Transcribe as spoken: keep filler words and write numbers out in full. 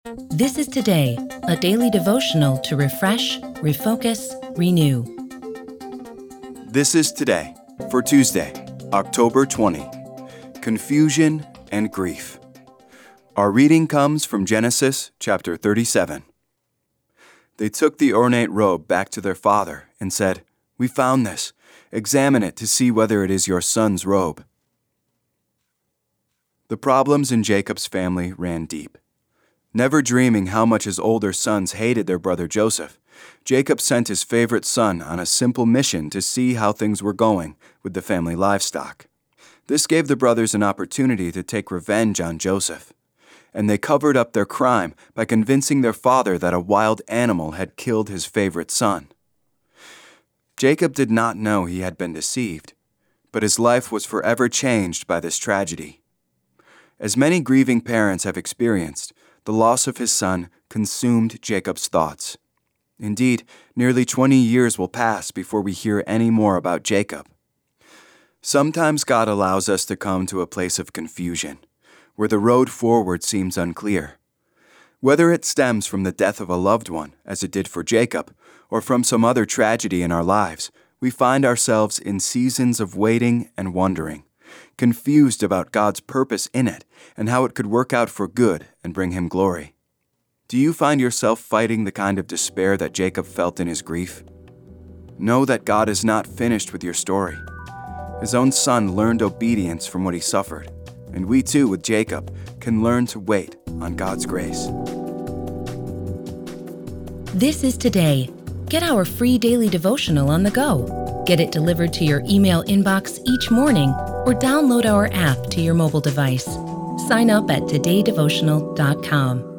This is Today, a daily devotional to refresh, refocus, renew. This is Today for Tuesday, October twentieth. Confusion and Grief. Our reading comes from Genesis chapter thirty-seven. They took the ornate robe back to their father and said, "We found this. Examine it to see whether it is your son's robe." The problems in Jacob's family ran deep. Never dreaming how much his older sons hated their brother Joseph, Jacob sent his favorite son on a simple mission to see how things were going with the family livestock. This gave the brothers an opportunity to take revenge on Joseph, and they covered up their crime by convincing their father that a wild animal had killed his favorite son. Jacob did not know he had been deceived, but his life was forever changed by this tragedy. As many grieving parents have experienced, the loss of his son consumed Jacob's thoughts. Indeed, nearly twenty years will pass before we hear any more about Jacob. Sometimes God allows us to come to a place of confusion, where the road forward seems unclear. Whether it stems from the death of a loved one, as it did for Jacob, or from some other tragedy in our lives, we find ourselves in seasons of waiting and wondering, confused about God's purpose in it and how it could work out for good and bring Him glory. Do you find yourself fighting the kind of despair that Jacob felt in his grief? Know that God is not finished with your story. His own son learned obedience from what he suffered, and we too, with Jacob, can learn to wait on God's grace. This is Today. Get our free daily devotional on the go. Get it delivered to your email inbox each morning or download our app to your mobile device. Sign up at today devotional dot com.